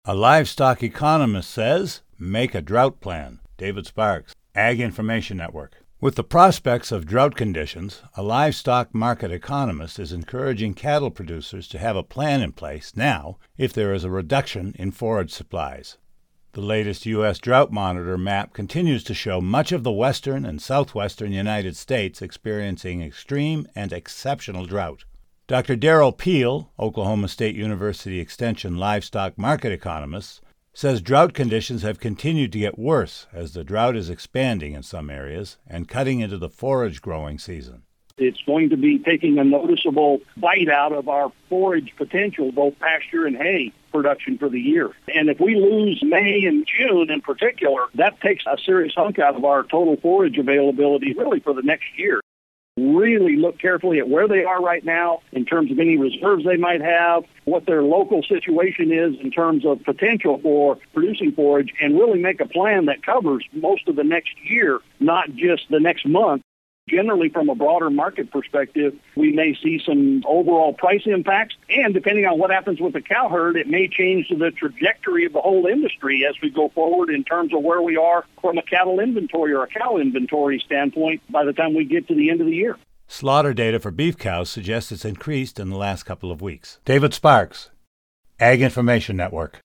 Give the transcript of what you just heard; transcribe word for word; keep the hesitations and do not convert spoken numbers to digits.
A livestock economist says, make a drought plan. David Sparks, Ag Information Network. With the prospects of drought conditions, a livestock market economist is encouraging cattle producers to have a plan in place now if there is a reduction in forage supplies. The latest U S Drought Monitor map continues to show much of the western and southwestern United States experiencing extreme and exceptional drought. Doctor Darrell Peel, Oklahoma State University Extension livestock market economist, says drought conditions have continued to get worse as the drought is expanding in some areas and cutting into the forage growing season. It's going to be taking a noticeable bite out of our forage potential, both pasture and hay production for the year. And if we lose May and June in particular, that takes a serious hunk out of our total forage availability really for the next year. Really look carefully at where they are right now in terms of any reserves they might have, what their local situation is in terms of potential for producing forage, and really make a plan that covers most of the next year, not just the next month. Generally, from a broader market perspective, we may see some overall price impacts, and depending on what happens with the cow herd, it may change the trajectory of the whole industry as we go forward in terms of where we are from a cattle inventory or a cow inventory standpoint by the time we get to the end of the year. Slaughter data for beef cows suggests it's increased in the last couple of weeks. David Sparks, Ag Information Network.